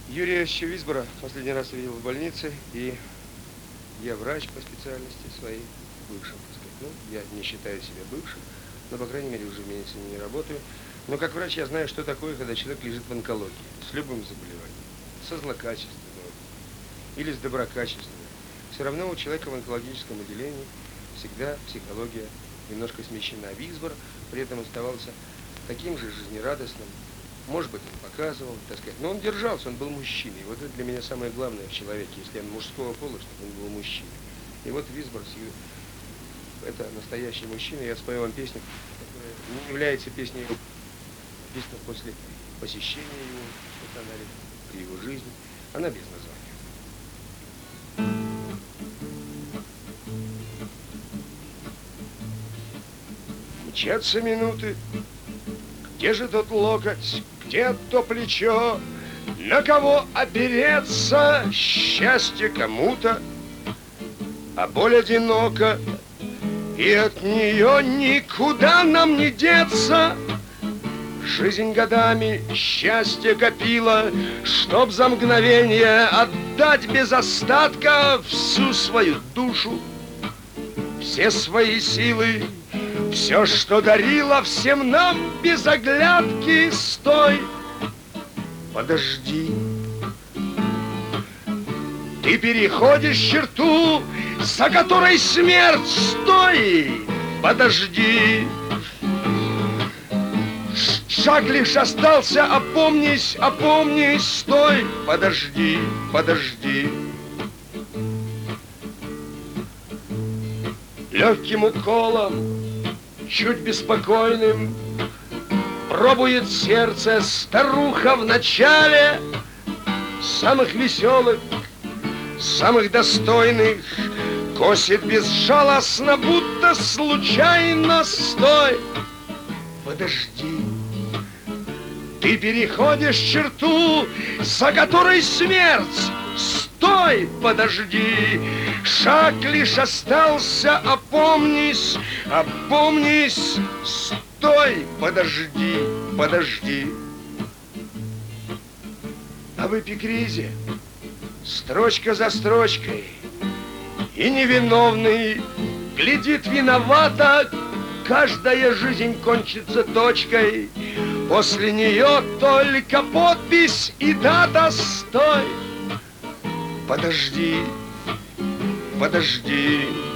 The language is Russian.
Юрия Висбора последний раз видел в больнице, и я врач по специальности своей, бывшим, так сказать. Ну, я не считаю себя бывшим, но, по крайней мере, уже в медицине не работаю. Но как врач я знаю, что такое, когда человек лежит в онкологии, с любым заболеванием, со злокачественным или с доброкачественным. Все равно у человека в онкологическом отделении всегда психология немножко смещена. Висбор при этом оставался таким же жизнерадостным. Может быть, он показывал, так сказать, но он держался, он был мужчиной. Вот это для меня самое главное в человеке, если он мужского пола, чтобы он был мужчиной. И вот Висбор, это настоящий мужчина. Я спою вам песню, которая не является песней его, написана после посещения его в стационаре, при его жизни. Она без названия. Мчатся минуты, где же тот локоть, где то плечо, на кого опереться, счастье кому-то, а боль одинока, и от нее никуда нам не деться. Жизнь годами счастье копила, чтоб за мгновение отдать без остатка всю свою душу, все свои силы, все, что дарила всем нам без оглядки. Стой, подожди, ты переходишь черту, за которой смерть. Стой, подожди, шаг лишь остался, опомнись, опомнись. Стой, подожди, подожди. Легким уколом, чуть беспокойным, пробует сердце старуха в начале. Самых веселых, самых достойных косит безжалостно, будто случайно. Стой, подожди, ты переходишь черту, за которой смерть. Стой, подожди, шаг лишь остался, опомнись, опомнись. Стой, подожди, подожди. А в эпикризе, строчка за строчкой, и невиновный глядит виновато, каждая жизнь кончится точкой, после нее только подпись и дата. Стой, подожди, подожди.